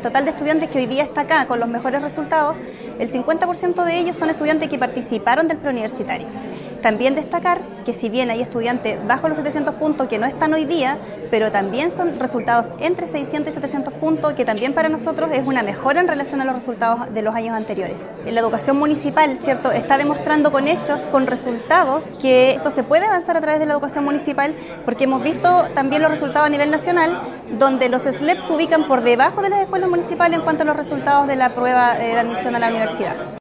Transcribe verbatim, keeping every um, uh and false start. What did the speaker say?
total de estudiantes que hoy día está acá con los mejores resultados, el cincuenta por ciento de ellos son estudiantes que participaron del preuniversitario. También destacar que si bien hay estudiantes bajo los setecientos puntos que no están hoy día, pero también son resultados entre seiscientos y setecientos puntos, que también para nosotros es una mejora en relación a los resultados de los años anteriores. La educación municipal, ¿cierto?, está demostrando con hechos, con resultados, que esto se puede avanzar a través de la educación municipal, porque hemos visto también los resultados a nivel nacional, donde los S L E P se ubican por debajo de las escuelas municipales en cuanto a los resultados de la prueba de admisión a la universidad.